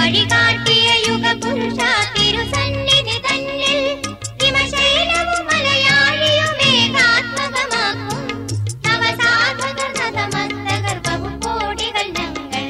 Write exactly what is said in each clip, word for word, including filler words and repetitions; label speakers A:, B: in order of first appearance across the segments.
A: വഴികാട്ടിയ യുഗപുരുഷ തിരുസന്നിധി തന്നിൽ ഹിമശൈലവും മലയാഴിയും ഏകാത്മകമാക്കും നവസാധകർ നതമസ്തകർ ബഹുകോടികൾ ഞങ്ങൾ.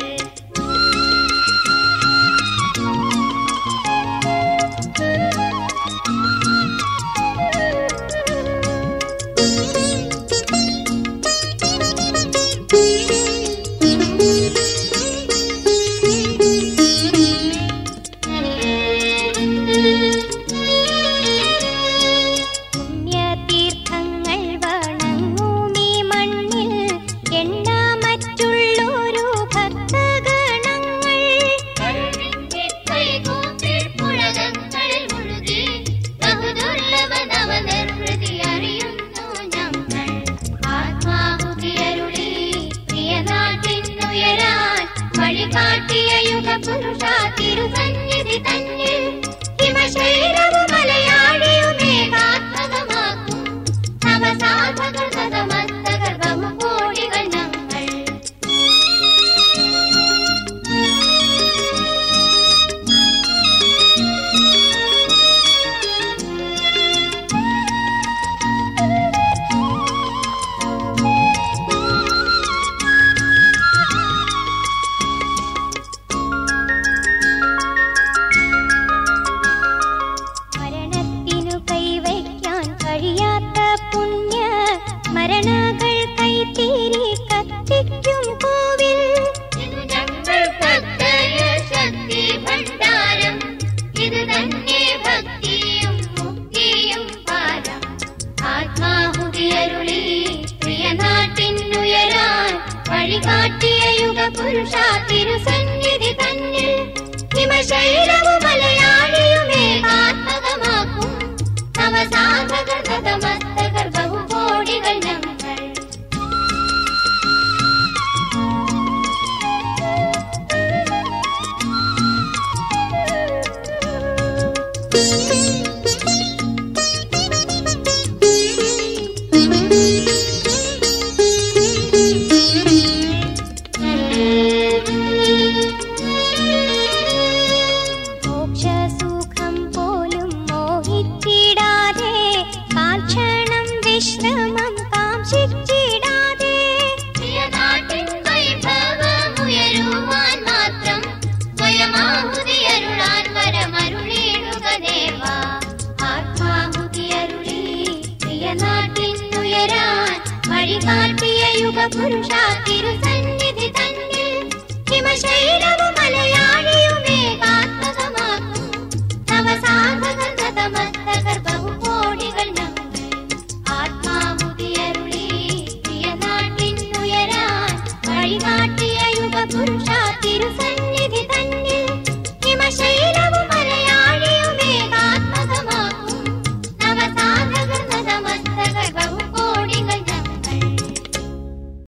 A: വഴികാട്ടിയ യുഗപുരുഷ തിരുസന്നിധി തന്നിൽ ഹിമശൈലവും മലയാഴിയും ഏകാത്മകമാക്കും നവസാധകർ നതമസ്തകർ ബഹുകോടികൾ ഞങ്ങൾ. മരണകൾ കൈത്തീരി കത്തിക്കും കോവിൽ ഇത് ഞങ്ങൾ ഭക്തയ ശക്തി ഭണ്ഡാരം. ഇത് തന്നെ ഭക്തിയും മുക്തിയും പാരം. ആത്മാഹുതിയരുളി പ്രിയനാട്ടിനുയരാൻ വഴികാട്ടിയ യുഗപുരുഷ തിരുസന്നിധി തന്നിൽ ഹിമശൈലവും മലയാഴിയും ഏകാത്മകമാക്കും നവസാധകർ നതമസ്തകർ ബഹുകോടികൾ ഞങ്ങൾ. മോക്ഷസുഖം പോലും മോഹിച്ചിടാതെ കാൽക്ഷണം വിശ്രമം കാംക്ഷിച്ചിടാതെ പ്രിയനാട്ടിൻ വൈഭവമുയരുവാൻ മാത്രം സ്വയമാഹുതിയരുളാൻ വരമരുളിടുക ദേവാ. ആത്മാഹുതിയരുളി പ്രിയനാട്ടിനുയരാൻ വഴികാട്ടിയ യുഗപുരുഷ തിരുസന്നിധി